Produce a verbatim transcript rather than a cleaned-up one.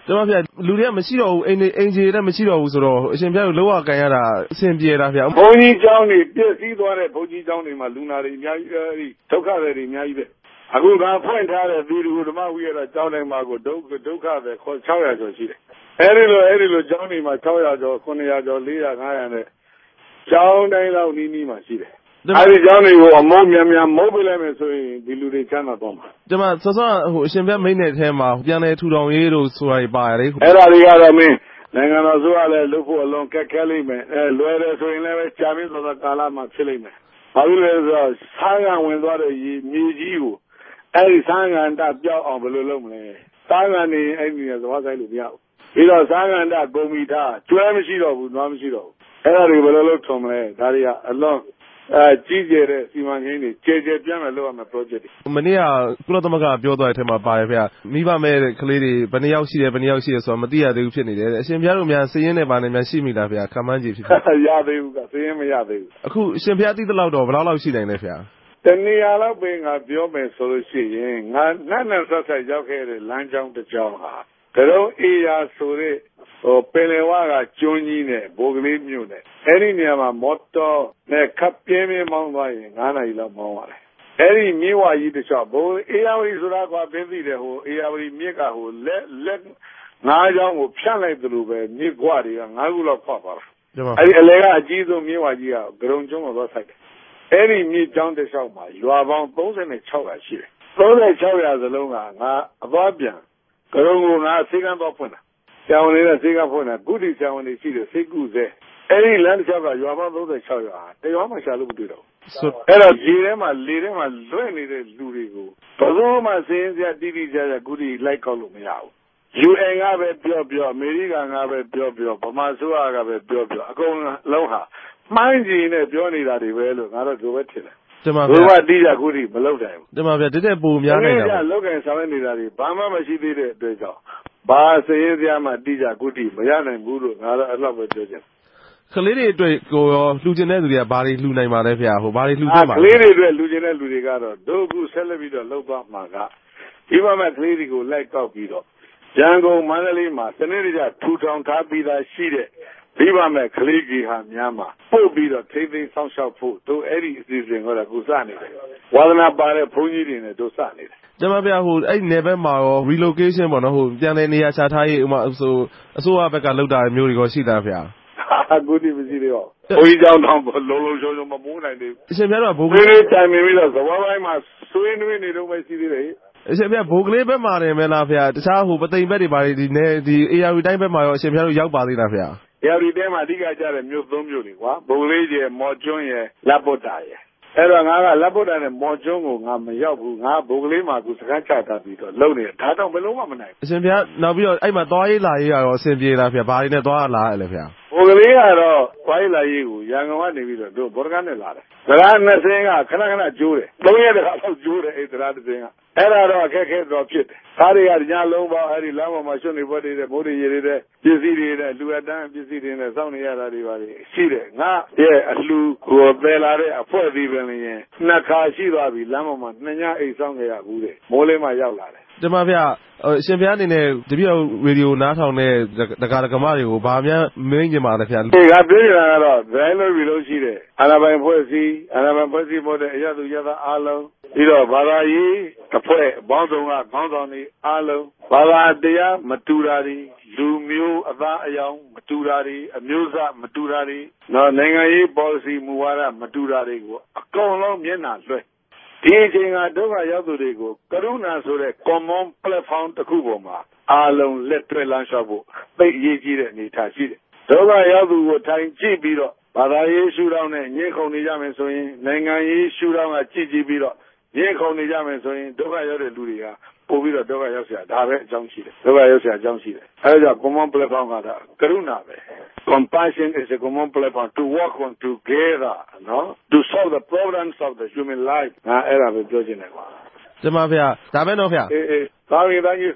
ကျွန်တော်ဗျလူတွေကမရှိတော့ဘူးအိမ်အိမ်ကြီးလည်းမရှိတော့ဘူးဆိုတော့အရှင်ဘုရားတို့လောကကန်ရတာအဆင်ပြေတာဗျာဘုန်းကြီးကျောင်းတွေပြည့်စည်သွားတဲ့ဘုန်းကြီးကျောင်းတွေမှာလူနာတွေအများကြီးအဲဒီဒုက္ခတွေအများကြီးပဲအခုကဖွင့်ထားတဲ့သီရိဓမ္မဝိရဒကျောင်းတိုင်းမှာကိုဒုက္ခဒုက္ခပဲခေါ်၆ရာကျော်ရှိတယ်အဲဒီလိုအဲဒီလိုကျောင်းတွေမှာ၆ရာကျော်၇ရာကျော်၄ရာ၅ရာနဲ့ကျောင်းတိုင်းလောက်နီးနီးမှာရှိတယ်အဲဒီကျောင်းတွေကိုအမိုးများများမုတ်ပြလိုက်မယ်ဆိုရင်ဒီလူတွေချမ်းသာသွားမှာကျွန်မစောစောဟိုအရှင်ဘုရားမိန့်တဲ့အထဲမှာပြန်လဲထူထောင်ရေးလို့ဆိုတာပါရတယ်အဲ့ဒါတွေကတော့မင်းနိုင်ငံတော်ဆိုရလဲလုပ်ဖို့အလုံးကက်ခဲလိမ့်မယ်အဲလွယ်တယ်ဆိုရင်လည်းကြာမင်းသောကာလမှာဖြစ်လိမ့်မယ်ဘာလို့လဲဆိုတော့ဆန်းကဝင်သွားတဲ့မြေကြီးကိုအဲဒီဆန်းကန်တပြောက်အောင်ဘယ်လိုလုပ်မလဲဆန်းကန်နေအဲ့ဒီသဘာဝဆိုင်လို့မရဘူးပြီးတော့ဆန်းကန်တဂုံမီထားကျွဲမရှိတော့ဘူးနွားမရှိတော့ဘူးအဲ့ဒါတွေဘယ်လိုလုပ်ထုံမလဲဒါတွေကအလုံးအဲကြီးကျယ်တဲ့စီမံကိန်းတွေကျယ်ကျယ်ပြန့်ပြန့်လုပ်ရမယ့် project တွေမနေ့ကကုလသမဂ္ဂပြောသွားတဲ့အထက်မှာပါတယ်ဗျမိဘမဲ့ကလေးတွေဘယ်နှယောက်ရှိတယ်ဘယ်နှယောက်ရှိတယ်ဆိုတော့မသိရသေးဘူးဖြစ်နေတယ်အရှင်ဘုရားတို့များစည်ရင်းနဲ့ပါနေများရှိမိလားဗျခံမှန်းကြည့်ဖြစ်ဖြစ်ရသေးဘူးကစည်ရင်းမရသေးဘူးအခုအရှင်ဘုရားသိတဲ့လောက်တော့ဘယ်လောက်လောက်ရှိနိုင်လဲဗျတနည်းအားဖြင့်ငါပြောမယ်ဆိုလို့ရှိရင်ငါနတ်နဲ့ဆက်ဆက်ရောက်ခဲ့တဲ့လမ်းကြောင်းတစ်ကြောင်းဟာကရုံးအေယာဆိုတဲ့ဟိုပင်လယ်ဝါကကျွန်းကြီးနဲ့ဘိုကလေးမြို့နဲ့အဲ့ဒီနေရာမှာမော်တော်နဲ့ခပ်ပြင်းပြင်းမောင်းသွားရင်၅နာရီလောက်မောင်းရတယ်အဲ့ဒီမြင်းဝါကြီးတစ်လျှောက်ဘိုအေယာဝတီဆိုတာကပြင်းသိတယ်ဟိုအေယာဝတီမြစ်ကဟိုလက်လက်ငါးချောင်းကိုဖြတ်လိုက်သလိုပဲမြစ်ကွာတွေကငါးခုလောက်ခွာသွားတာအဲ့ဒီအလဲကအကြီးဆုံးမြင်းဝါကြီးကကရုံကျွန်းမှာသွားဆိုင်တယ်အဲ့ဒီမြစ်ကျောင်းတစ်လျှောက်မှာရွာပေါင်း၃၆ရာရှိတယ်၃၆ရာစလုံးကငါအသွားပြန်ကရုံကိုငါစေကန်းတော့ဖွင့်တာဆရာဝန်တွေကစေကန်းဖွင့်တာကုတီဆရာဝန်တွေရှိတယ်စိတ်ကူးစေအဲ့ဒီလမ်းတစ်လျှောက်ကရွာပေါင်း၃၆ရာတရွာမှရှာလို့မတွေ့တော့ဘူးအဲ့တော့ရေထဲမှာလေထဲမှာလွင့်နေတဲ့လူတွေကိုဘယ်သူမှစင်းစရာတိတိကျကျကုတီလိုက်ကောက်လို့မရဘူး ယူ အန် ကပဲပြောပြောအမေရိကန်ကပဲပြောပြောဗမာဆိုရကပဲပြောပြောအကုန်လုံးဟာမှန်းကြည့်နေပြောနေတာတွေပဲလို့ငါတို့ဒီပဲထင်တယ်တမန်ဗျာဘုရားတိကျကုတီမလုပ်နိုင်ဘူးတမန်ဗျာတတဲ့ပူများနိုင်တာဗျာလောက်ကင်ဆောင်ရနေတာတွေဘာမှမရှိသေးတဲ့အတွက်ကြောင့်ဘာစရင်စရာမှတိကျကုတီမရနိုင်ဘူးလို့ငါတို့အဲ့လောက်ပဲပြောချင်ကလေးတွေအတွက်ကိုရောလှူကျင်တဲ့သူတွေကဘာတွေလှူနိုင်ပါလဲဗျာဟိုဘာတွေလှူပေးပါလဲကလေးတွေအတွက်လှူကျင်တဲ့လူတွေကတော့ဒုက္ခဆက်လက်ပြီးတော့လှုပ်သွားမှာကဒီမှာမဲ့ကလေးတွေကိုလိုက်ကောက်ပြီးတော့ရန်ကုန်မန္တလေးမှာစနေနေ့ကထူထောင်ထားပြီးသားရှိတဲ့ဒီပါမဲ့ကလေးကြီးဟာများမှာပို့ပြီးတော့ထိသိမ်းဆောင်ရှောက်ဖို့တို့အဲ့ဒီအစီအစဉ်ကတော့ကိုစနေတယ်ဝါသနာပါတဲ့ဘုန်းကြီးတွေနဲ့တို့စနေတယ်ကျမဗျာဟိုအဲ့နယ်ဘက်မှာရော relocation ပေါ့နော်ဟိုပြန်လည်နေရာချထားရေးဥမာဆိုအစိုးရဘက်ကလောက်တာမျိုးတွေရောရှိတာဗျာအခုဒီမရှိသေးတော့ဘုန်းကြီးကျောင်းတော့လုံးလုံးချုံချုံမမိုးနိုင်သေးဘူးအရှင်ဗျာတော့ဘိုးကလေးတိုင်ပြီးတော့သဘောပိုင်းမှာဆွေးနွေးနေတော့မှရှိသေးတယ်အရှင်ဗျာဘိုးကလေးဘက်မှာနေမလားဗျာတခြားဟိုပသိမ်ဘက်တွေပါဒီနေဒီ အေ အာ ရီ တိုင်းဘက်မှာရောအရှင်ဗျာတို့ရောက်ပါသေးလားဗျာအေ အာ ရီ တိုင်းမှာအဓိကကျတဲ့မြို့သုံးမြို့တွေကွာဘိုးကလေးကျမော်ကျွန်းရယ်လက်ပုတ်တာရယ်အဲ့တော့ငါကလက်ပုတ်တာနဲ့မော်ကျွန်းကိုငါမရောက်ဘူးငါဘိုးကလေးမှာကူစကန်းချတာပြီးတော့လုံနေဒါတော့ဘယ်လုံးမှမနိုင်အရှင်ဗျာနောက်ပြီးတော့အဲ့မှာသွားရေးလာရေးရောအဆင်ပြေလားဗျာဘာတွေနဲ့သွားလာရလဲဗျာဘိုးကလေးကတော့သွားရေးလာရေးကိုရန်ကုန်ကနေပြီးတော့တို့ဘော်ဒကန်နဲ့လာတယ်စကားနှစ်စင်းကခဏခဏကျိုးတယ်သုံးရက်တခါတော့ကျိုးတယ်အဲ့စကားတစ်စင်းကအဲ့ဒါတော့အခက်ခဲတော့ဖြစ်တယ်ကားတွေကညလုံးပေါင်းအဲ့ဒီလမ်းပေါ်မှာရွှေနေပွဲတွေတဲ့မိုးတွေရေတွေတဲ့ပစ္စည်းတွေတဲ့လူအတန်းပစ္စည်းတွေနဲ့စောင့်နေရတာတွေပါလေရှိတယ်ငါရဲ့အလှကိုပယ်လာတဲ့အဖွဲ့အစည်းပဲလေရင်နှစ်ခါရှိသွားပြီလမ်းပေါ်မှာနှစ်ညအိတ်ဆောင်ခဲ့ရဘူးတဲ့မိုးလေးမှရောက်လာတယ်တမဗျာအရှင်ဘုရားအနေနဲ့တပည့်တော်ရေဒီယိုနားထောင်တဲ့ဒကာဒကမတွေကိုဘာမှမင်းကျင်ပါလဲဗျာဒီကပြောနေတာကတော့ဒိုင်းလို့ပြီးလို့ရှိတယ်အာနာပိုင်ဖွဲ့စည်းအာနာပိုင်ဖွဲ့စည်းဖို့တဲ့အရသူရသားအားလုံးပြီးတော့ဘာသာရေးတစ်ဖွဲ့ဘောင်းဆောင်ကခေါင်းဆောင်တွေအားလုံးဘာသာတရားမတူတာတွေလူမျိုးအသားအယောင်မတူတာတွေအမျိုးအစားမတူတာတွေနော်နိုင်ငံရေး policy မူဝါဒမတူတာတွေကိုအကုန်လုံးမျက်နှာလွှဲဒီအချိန်ကဒုက္ခရောက်သူတွေကိုကရုဏာဆိုတဲ့ common platform တစ်ခုပေါ်မှာအားလုံးလက်တွဲလမ်းလျှောက်ဖို့သိအရေးကြီးတဲ့အနေအထားရှိတယ်ဒုက္ခရောက်သူကိုထိုင်ကြည့်ပြီးတော့ဘာသာရေးရှုထောင့်နဲ့ညှိခုံနေကြမယ်ဆိုရင်နိုင်ငံရေးရှုထောင့်ကကြည့်ကြည့်ပြီးတော့ညှိခုံနေကြမယ်ဆိုရင်ဒုက္ခရောက်တဲ့လူတွေကပို့ပြီးတော့ဒုက္ခရောက်เสียဒါပဲအကြောင်းရှိတယ်ဒုက္ခရောက်เสียအကြောင်းရှိတယ်အဲဒါကြောင့် common platform ကဒါကရုဏာပဲ compassion is a common platform to work on together နော် to solve the problems of the human life ငါအဲ့ဒါပဲပြောချင်တယ်ကွာကျမဗျာဒါပဲတော့ဗျာအေးအေးသာဝေသားကြီး